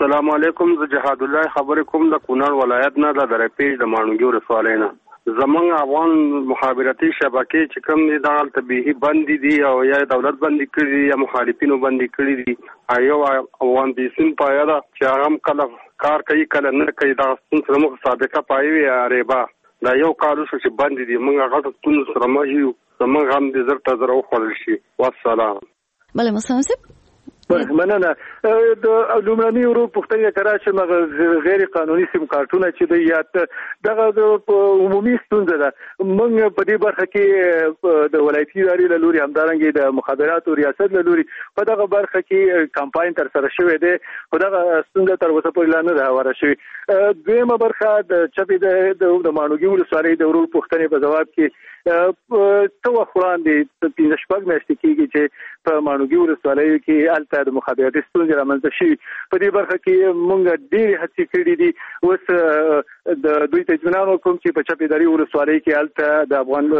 السلام علیکم. زه جهاد الله خبرې کوم د کونړ ولایت نه د درپېج د ماڼوګي ولسوالۍ نه. زمونږ افغان مخابراتي شبکې چې کوم دي دغه طبيعي بندي دي او یا دولت بندي کړي یا مخالفینو بندي کړي دي. یو افغان بیسین پایدا چې هغه کله کار کوي کله نه کوي دا څنګه موږ سابقه پایوي ریبا دا یو کارو چې بندي دي موږ هغه ټول سره مې یو زمونږ هم دې زرته زره خپل شي. والسلام. بله مسلم مننه. د لومړني ورو پښتنه کرا چې مغه غیر قانوني سیم کارتونه چې د یاد دغه عمومي ستونزه ده. موږ په دې برخه کې د ولایتي ادارې له لوري همدارنګه د مخابراتو ریاست له لوري په دغه برخه کې کمپاین تر سره شوې ده. خو دغه ستونزه تر اوسه پورې لا نه ده هواره شوې. دویمه برخه د چپی د ماڼوګي ولسوالۍ د ورو پښتنه په جواب کې تو وړاندې 15 شپږ میاشتې کېږي چې په ماڼوګي ولسوالۍ کې الته د مخابراتي ستونزې رامنځته شوي. په دې برخه کې موږ ډېرې هڅې کړې دي. اوس د دوی ته اطمینان وکړم چې په چپیداري ولسوالۍ کې الته د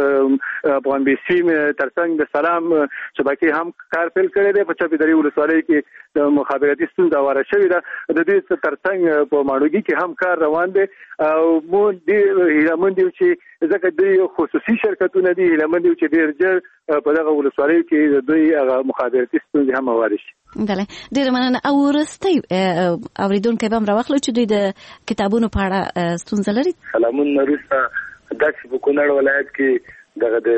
افغان بیسیم ترڅنګ د سلام شبکې هم کار پیل کړی دی. په چپیداري ولسوالۍ کې د مخابراتي ستونزه هواره شوې ده. د دې ترڅنګ په ماڼوګي کې هم کار روان دی او موږ دې هیله مند یو چې ځکه دوی خصوصي شرکتونه دي هیله مند یو چې ډېر ژر په دغه ولسوالۍ کې دوی هغه مخابراتي ستونزې هم هواره شي. بله ډېر مننه. او وروستی اورېدونکی به هم راواخلو چې دوی د کتابونو په اړه ستونزه لري. سلامونه. وروسته داسې په کونړ ولایت کې دغه د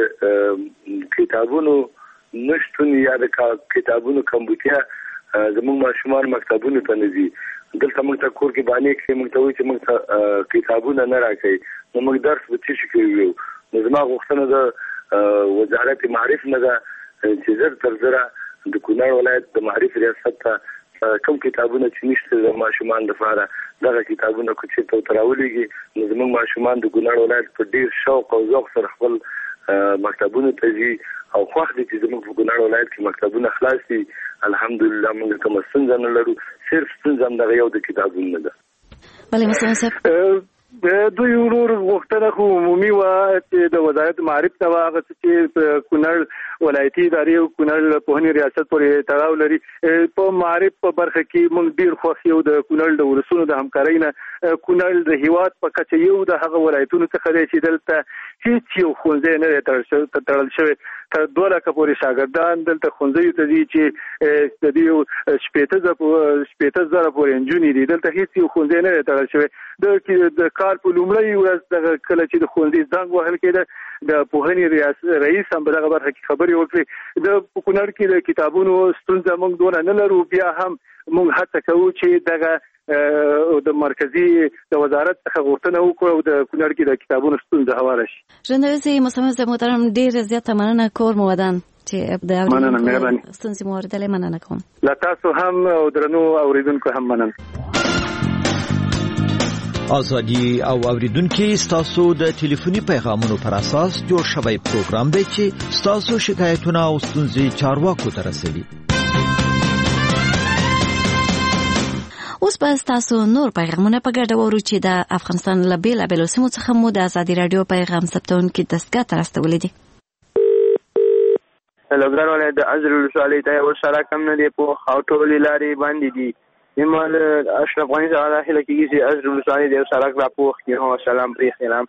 کتابونو نشتون یا د کتابونو کمبودیا زموږ ماشومان مکتبونو ته نه ځي. دلته موږ ته کور کې باندې کې موږ ته وایي چې موږ ته کتابونه نه راکوي نو موږ درس به څه شي کوو. نو زما غوښتنه د وزارت معارف نه ده چې زر تر زره د کونړ ولایت د معارف ریاست ته کوم کتابونه چې نشته د ماشومان لپاره دغه کتابونه کو چې ته تراولېږي نو زموږ ماشومان د کونړ ولایت په ډیر شوق او ذوق سره خپل مکتبونه ته ځي او خوښ دي چې زموږ په کونړ ولایت کې مکتبونه خلاص دي. الحمدلله موږ کوم ستونزه نه لرو. صرف ستونزه هم دغه یو د کتابونه ده. بله مسلم صاحب دوی ورور غوښتنه خو عمومي وه چې د وزارت معارف ته هغه چې کونړ ولایتي ادارې او کونړ پوهنې ریاست پورې تړاو لري. په معارف په برخه کې موږ ډېر خوښ یو د کونړ د ولسونو د همکارۍ نه. کونړ د هیواد په کچه یو د هغه ولایتونو څخه دی چې دلته هیڅ یو ښوونځی نه دی تړل شوی. تر 2 لکه پورې شاګردان دلته ښوونځیو ته ځي چې د دې 80,000 پورې نجونې دي. دلته هیڅ یو ښوونځی نه دی تړل شوی. د کار په لومړۍ ورځ دغه کله چې د ښوونځي زنګ وهل کېده د پوهنې رئیس هم په دغه برخه کې خبرې وکړې. د کونړ کې د کتابونو ستونزه موږ دونه نه لرو. بیا هم موږ هڅه کوو چې دغه د مرکزی د وزارت څخه غوښتنه وکړو او د کونړ کې د کتابونو ستونزه هواره شي. ژوندرسي مسلمان محترم ډېر زیاته مننه کور مو ودان چې د ستونزې مو اوریدلې. مننه کوم له تاسو هم او درنو اوریدونکو هم مننه. ازادي او اوریدونکو ستاسو د ټلیفوني پیغامونو پر اساس جوړ شوی پروګرام دی چې ستاسو شکایتونه او ستونزې چارواکو ته رسوي. اوس به تاسو نور پیغامونه په ګډه وورو چې د افغانستان له بیلابېلو سیمو څخه مو د ازادي رادیو پیغام ثبتونکي دستګاه ته راستولي دي. لوګران ولایت د ازرې ولسوالۍ ته یو سړک هم نه دی پوخ او ټولې لارې بندې دي. زما له اشرف غني څخه دا هیله کېږي چې ازرې ولسوالۍ د یو سړک راپوخ کړي. سلام پرې سلام.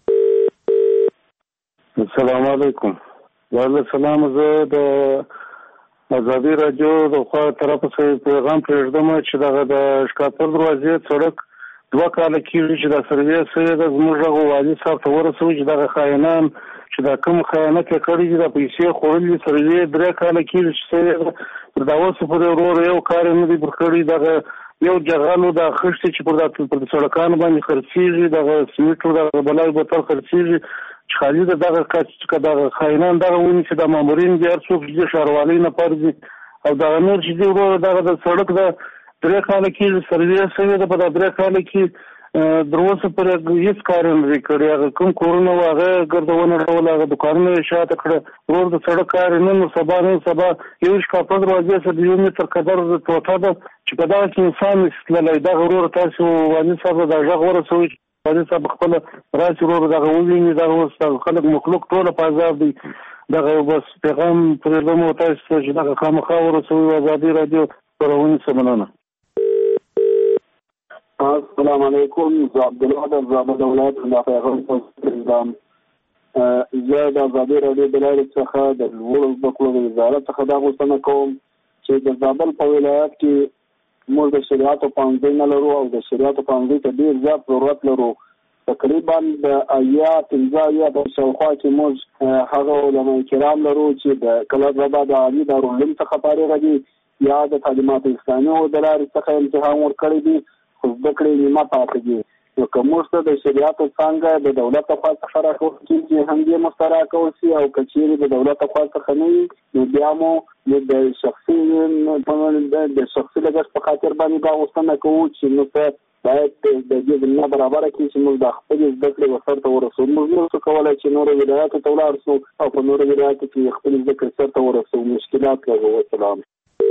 السلام علیکم. وعلیکم السلام. زه د ازادي رادیو د خوا طرف څخه پیغام پرېږدم چې دغه د شکاپر دروازې سړک 2 کاله کېږي چې دا سروې سوی ده. زموږ هغه والي صاحب ته ورسوي چې دغه خاینان چې دا کوم خیانت یې کړی دي د پیسې خوړلي سروې 3 کاله کېږي چې سوی ده. تر دا اوسه پورې ورور یو کار نه دی پر کړی. دغه یو جغالو د خښتې چې پر سړکانو باندې خرڅېږي دغه سمیټو دغه بلای بوتل خرڅېږي چې خالي دغه دغه خاینان دغه ونی چې د مامورین دي هر څوک چې ښاروالۍ نه پرځي او دغه نور چې دی ورور دغه د سړک د 3 کاله کېږي سروې سوی ده. په دا 3 کاله کې در اوسه پورې هېڅ کار نه دی کړی. هغه کوم کورونه وو هغه ګردونه ډول هغه دوکانونه یې شاته کړه. ورور د سړک کار نن سبا یو شکاپر دروازې سره 1 متر قدر ټوټه ده چې په دغه کې انسان نشي تللی. دغه ورور تاسو والي صاحب د غږ ورسوئ والي صاحب خپله راشي ورور دغه وویني. دغه اوس خلک مخلوق ټوله په عذاب دي. دغه بس پیغام پرېږدم تاسو چې دغه خامخا ورسوئ. ازادي رادیو خپرونې څه مننه. السلام علیکم. زه عبدالله د زابل ولایت د پیغام پوسټ زه د ازادي راډیو د لارې څخه د لوړو زده کړو د وزارت څخه دا غوښتنه کوم چې د زابل په ولایت کې موږ د شریعتو پوهنځی نه لرو او د شریعتو پوهنځي ته ډېر زیات ضرورت لرو. تقریبا د 15 په شاوخوا کې موږ هغه علماء کرام لرو چې د کلاباد د عالي دارالعلوم څخه فارغ دي یا د تعلیمات اسلامي او د لارې څخه امتحان ورکړی دي، خو زده کړې نیمه پاتې دي. نو که موږ ته د شریعتو څانګه د دولت لخوا څخه راکول کېږي هم دې موږ ته راکول شي، او که چېرې د دولت لخوا څخه نه وي نو بیا مو د شخصي لګښت په خاطر باندې دا غوښتنه کوو چې موږ ته باید د دې زمینه برابره کړي چې موږ د خپلې زده کړې ورسرته ورسوو. موږ نه شو کولی چې نورو ولایاتو ته ولاړ شو او په نورو ولایاتو کې خپلې زده کړې سرته ورسوو. مشکلات لرو. والسلام.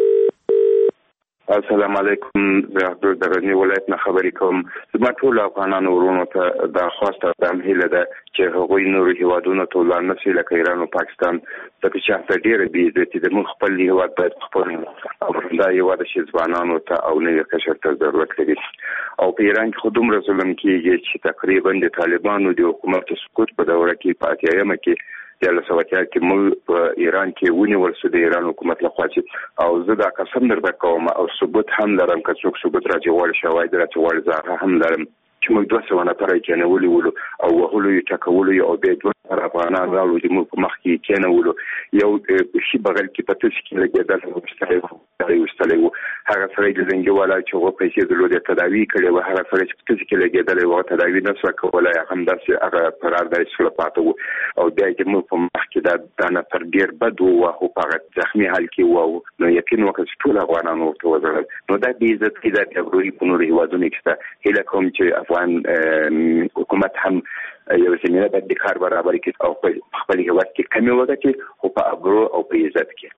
السلام علیکم. زه د غزني ولایت نه خبرې کوم. زما ټول افغانانو ورونو ته دا خواسته د هیله ده چې هغوی نورو هیوادونو ته ولاړ نه شي لکه ایران او پاکستان، ځکه چې هلته ډېره بېعزتي ده. موږ خپل هیواد باید خپل دا هیواد شي ځوانانو ته او نوي قشر ته ضرورت لري. او په ایران کې خو دومره ظلم کېږي چې تقریبا د طالبانو د حکومت سقوط په دوره کې په 80 کې 1980 کې موږ په ایران کې ونیول شو د ایران حکومت لخوا چې او زه دا قسم درته کوم او ثبوت هم لرم که څوک ثبوت راجوړ شوی دی راجوړ زه هم لرم چې موږ 200 نفر کېنولي ولو او وهلو یې ټکولو او بیا 200 افغانان راولو چې موږ په مخ کې کېنولو. یو شي بغل کې په تاسو کې لګېدل وستلې وو. هغه سره د زنګواله چې هغه پیسې درلودې تداوی کړې و، هغه سره چې تاسو کې لګېدل او تداوی نه سره کولای هم داسې هغه قرار دی سره پاتې وو. او بیا چې موږ په مخ کې دا نفر ډېر بد وو او هغه زخمي حال کې وو. نو یقین وکړ چې ټول افغانان ورته وځل. نو دا دې عزت کې دا ضروري په نورو هیوادونو کې هیله کوم چې افغان حکومت هم یو زمینه باید د کار برابر کړي او خپل هیواد کې کمی وکړي خو په ابرو او په عزت کې.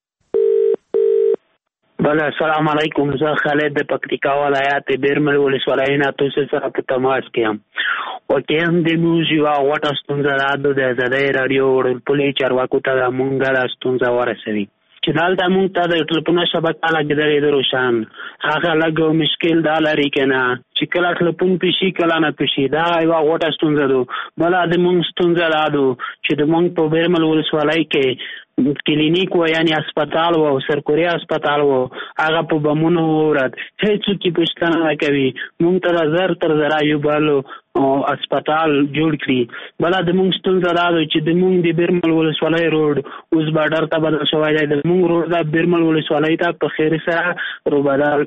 بله. السلام علیکم. زه خالد د پکتیکا ولایت بیرمل ولسوالۍ نه تاسو سره په تماس کې یم. واقعا د موږ یوه غوټه ستونزه د ازادۍ راډیو وړلپلې چارواکو ته مونږ دا ستونزه ورسوي چې دلته مونږ ته د ټلیفون شبکه لګېدلې ده روشن. هغه لږ مشکل دا لري که نه چې کله ټلیفون پیشي کله نه پیشي، دا یوه غوټه ستونزه ده. بله د مونږ ستونزه دا ده چې د مونږ په بیرمل ولسوالۍ کې کلینیک و یعنی اسپتال و سرکوري اسپتال و هغه په بمونو ورد هیڅوک یې پوښتنه نه کوي. مونږ ته زر تر زره یو بل اسپتال جوړ کړي. بله د مونږ ستونزه دا ده چې د مونږ د بیرمل ولسوالۍ روډ اوس بارډر ته بدل شوی دی. د مونږ روډ د بیرمل ولسوالۍ ته په خیر سره روبدل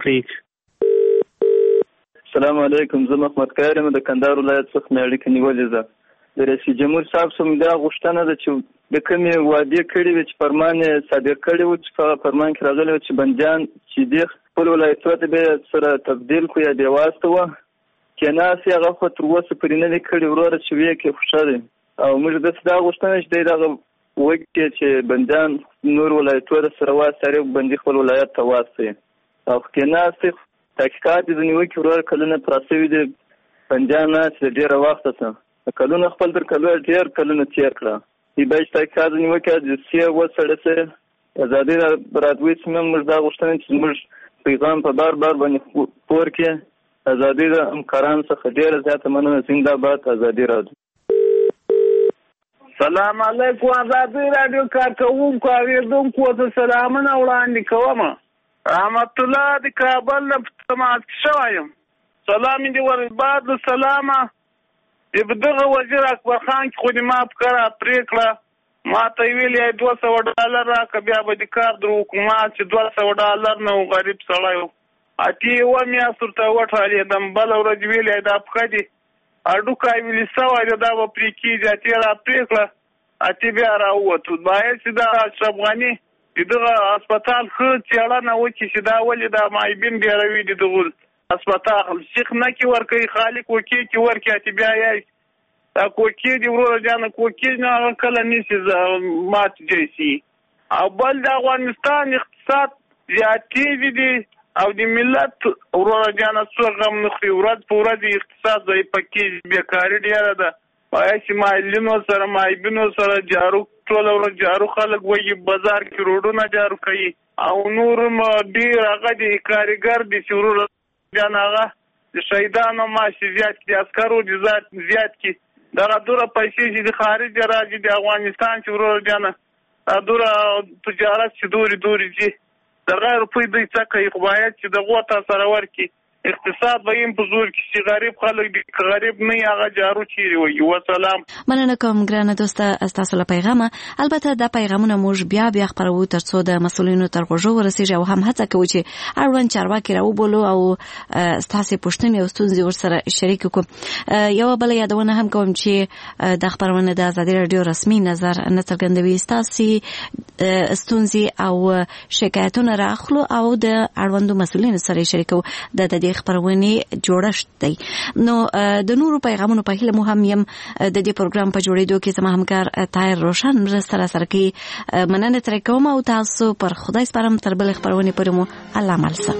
کړي. السلام علیکم. زه محمد کار یم د کندهار ولایت څخه مې اړیکه نیولې ده. د رئیس جمهور صاحب څخه دا غوښتنه ده چې د کومې وعدې کړې وې چې فرمان یې صادر کړی و چې په فرمان کې راغلی و چې بندیان چې دې خپل ولایتونو ته به سره تبدیل کړو یا دې واستوه کېناستې هغه خو تر اوسه پورې نه دي کړي. وروره چې ویې کې خوښه دی او موږ داسې دا غوښتنه چې دی دغه وکړي چې بندیان نور ولایتونو سره واستوي بندي خپل ولایت ته واستوي او کېناستې تحقیقات یې ځینې وکړي. وروره کلونه پراته شوي دي بندیان ناست ډېره وخته څه کلونه خپل تر کلونه ډېر کلونه تېر کړه. دی باید تحقیقات ځینې وکړي د سیه وڅېړه شي ازادي راډیو څخه موږ دا غوښتنه چې زموږ پیغام په بار باندې پور کې ازادي د همکارانو څخه ډېره زیاته مننه. زنده‌باد ازادي راډیو. سلام علیکم. ازادي راډیو کارکوونکو اورېدونکو ته سلامونه وړاندې کوم. رحمت الله د کابل نه تماس شوی یم. سلام دې ورباد سلامه. دغه وزیر اکبر خان کې خو دې ما په کار پرېکړه ما ته یې ویل یې $200 راکړه بیا به دې کار در حکومت چې $200 نه و غریب سړی و. اتې یوه میاشت ورته وټالېدم. بله ورځ ویل یې دا پښه دې هډوکی ویلې سوی دی دا به پرې کېږي. اتې را پرېکړه اتې بیا راووتو. باید چې دا اشرف غني چې دغه اسپتال ښه څېړنه وکړي چې دا ولې دا معیبین ډېروي دي دغه اسپتال شیخ نه کې ورکوي خالق کوکې کې ورکړي. اتې بیا یې دا کوکې دي وروره جانه کوکې نه هغه کله نیسي مات جیسي. او بل د افغانستان اقتصاد زیاتېږي دي او د ملت وروره جانه څوک غم نه خوري. ورځ په ورځ اقتصاد ضعیفه کېږي. بیکاري ډېره ده. باید چې معلمینو سره معیبینو سره جارو ټوله ورځ جارو خلک وایي بازار کې روډونه جارو کوي او نور ډېر هغه دي کارګر دي چې وروره جان هغه د شهیدانو معاش زیات کړي، د عسکرو زیات کړي. دغه دوره پیسې چې د خارج راځي د افغانستان چې ورور جانه دوره تجارت چې دوري ځي دغه روپۍ دوی څه کوي، خو باید چې دغو ته سره ورکړي. اقتصاد به یې په زور کې چې غریب خلک دي، که غریب نه یې هغه جارو چیرې وایي. وسلام. مننه کوم ګرانه دوسته ستاسو له پیغامه. البته دا پیغامونه موږ بیا خپروو تر څو د مسؤلینو تر غوږو ورسیږي او هم هڅه کوو چې اړوند چارواکي راوبولو او ستاسو پوښتنې او ستونزې ورسره شریک کړو. یو بل یادونه هم کوم چې د خبرونه د آزادي رادیو رسمي نظر نه څرګندوي، ستاسو ستونزې او شکایتونه راخلو او د اړوندو مسؤلینو سره شریکو. د خبرونه جوړشت دی. نو د نورو پیغامونو په هیله مو هم یم د دې پروګرام په جوړېدو کې زما همکار طاهر روشن مرسته سره کوي. مننه تر کوم او تاسو پر خدای سپارم. تر بل خبرونه پرې مو الله مالسه.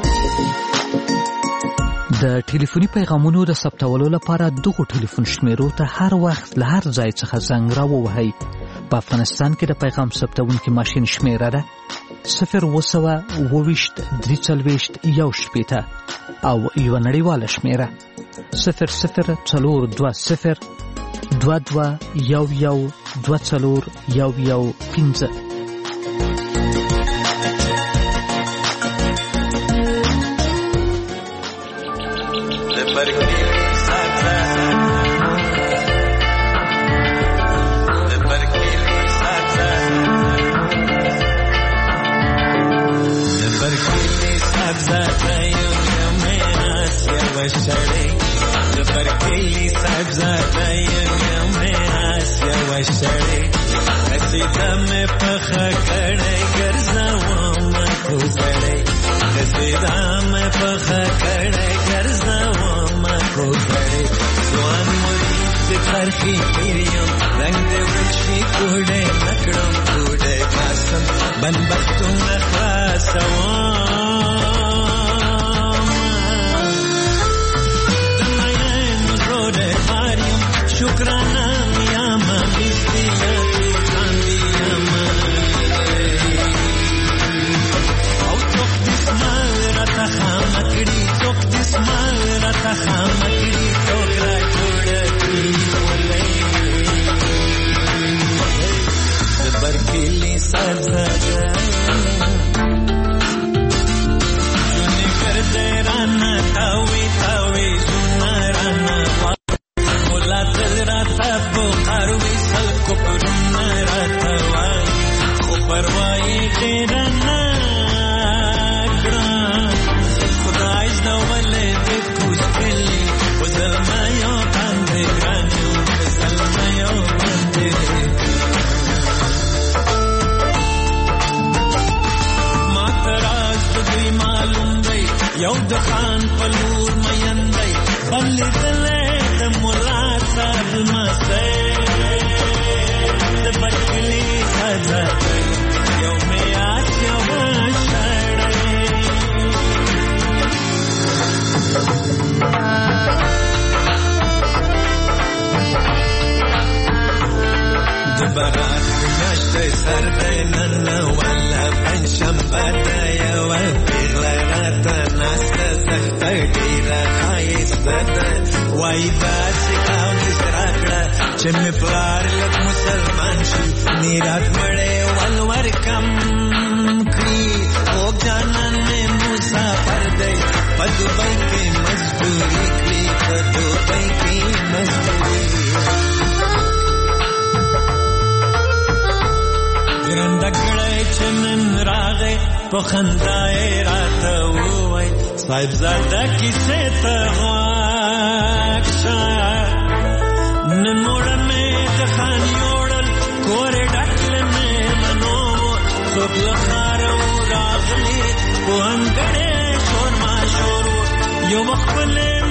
د ټلیفوني پیغامونو د ثبتولو لپاره دغه ټلیفون شمیرو ته هر وخت له هر ځای څخه زنګ راووهئ. په افغانستان کې د پیغام ثبتونکي ماشین شمیره ده 0202341 او یو نړیواله شمیره 002022112415. Yo